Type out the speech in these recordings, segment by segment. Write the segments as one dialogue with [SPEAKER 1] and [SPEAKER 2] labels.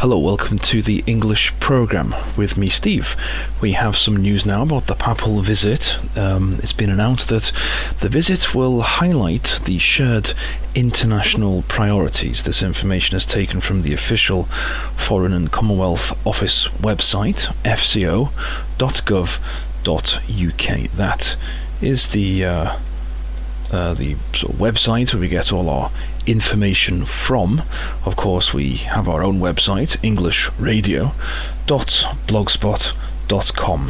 [SPEAKER 1] Hello, welcome to the English programme with me, Steve. We have some news now about the papal visit. It's been announced that the visit will highlight the shared international priorities. This information is taken from the official Foreign and Commonwealth Office website, fco.gov.uk. That is the sort of website where we get all our information from. Of course, we have our own website, englishradio.blogspot.com.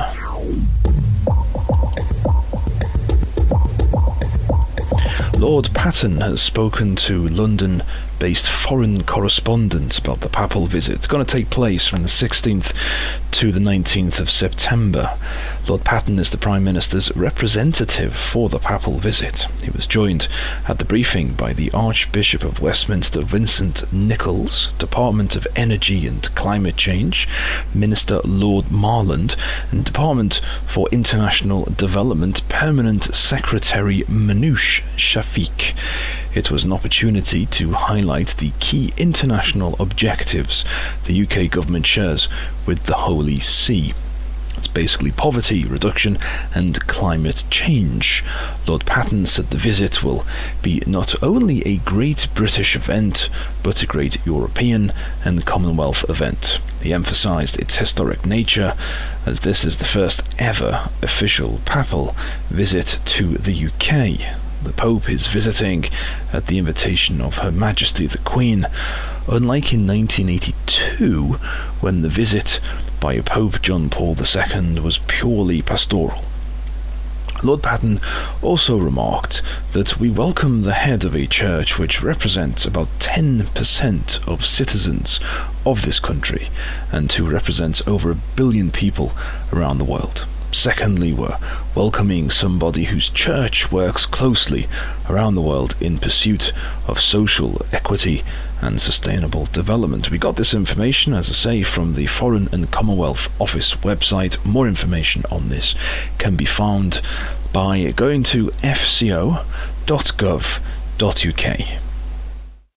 [SPEAKER 1] Lord Patten has spoken to London-based foreign correspondents about the papal visit. It's going to take place from the 16th to the 19th of September. Lord Patten is the Prime Minister's representative for the papal visit. He was joined at the briefing by the Archbishop of Westminster, Vincent Nichols, Department of Energy and Climate Change, Minister Lord Marland, and Department for International Development Permanent Secretary Manoush Shafiq. It was an opportunity to highlight the key international objectives the UK government shares with the Holy See. It's basically poverty reduction and climate change. Lord Patten said the visit will be not only a great British event, but a great European and Commonwealth event. He emphasised its historic nature, as this is the first ever official papal visit to the UK. The Pope is visiting at the invitation of Her Majesty the Queen, unlike in 1982, when the visit by Pope John Paul II was purely pastoral. Lord Patten also remarked that we welcome the head of a church which represents about 10% of citizens of this country and who represents over 1 billion people around the world. Secondly, we're welcoming somebody whose church works closely around the world in pursuit of social equity and sustainable development. We got this information, as I say, from the Foreign and Commonwealth Office website. More information on this can be found by going to fco.gov.uk.